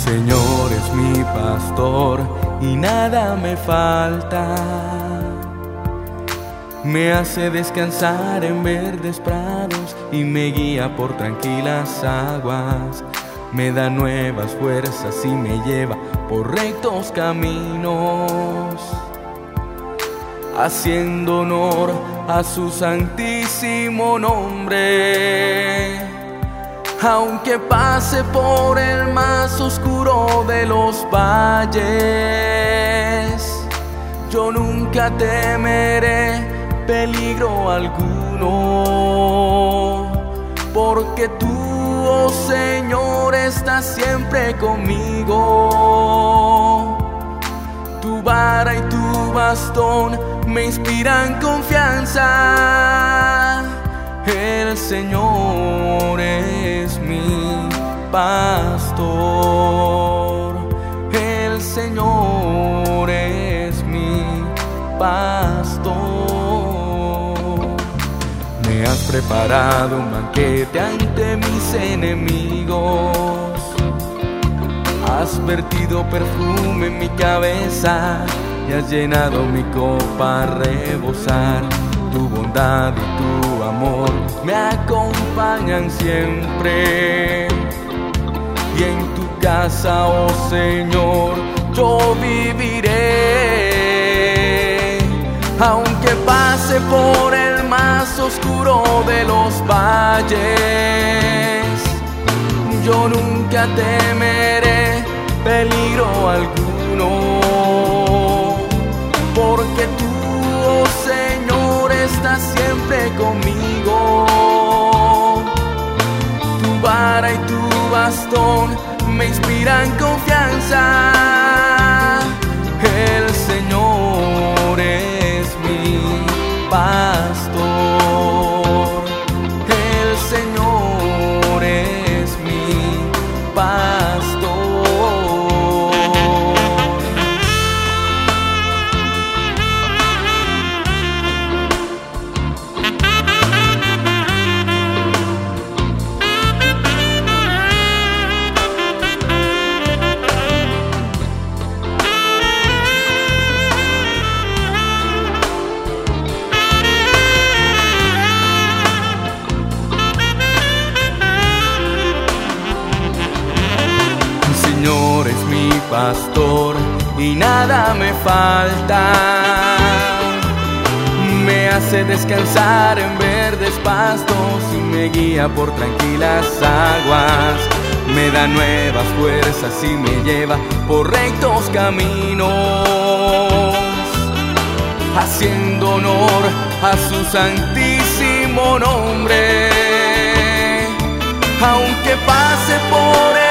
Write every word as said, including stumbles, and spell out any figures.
Señor es mi pastor y nada me falta. Me hace descansar en verdes prados y me guía por tranquilas aguas. Me da nuevas fuerzas y me lleva por rectos caminos, haciendo honor a su santísimo nombre. Aunque pase por el más oscuro de los valles, yo nunca temeré peligro alguno, porque tú, oh Señor, estás siempre conmigo. Tu vara y tu bastón me inspiran confianza. El Señor es mi pastor. El Señor es mi pastor. Me has preparado un banquete ante mis enemigos. Has vertido perfume en mi cabeza y has llenado mi copa a rebosar. Tu bondad y tu amor me acompañan siempre. Y en tu casa, oh Señor, yo viviré. Aunque pase por el más oscuro de los valles, yo nunca temeré peligro alguno, porque tú, oh Señor, estás siempre conmigo. Tu vara y tu bastón me inspiran confianza. El Señor es mi pastor. El Señor es mi pastor. Señor es mi pastor y nada me falta. Me hace descansar en verdes pastos y me guía por tranquilas aguas. Me da nuevas fuerzas y me lleva por rectos caminos, haciendo honor a su santísimo nombre. Aunque pase por el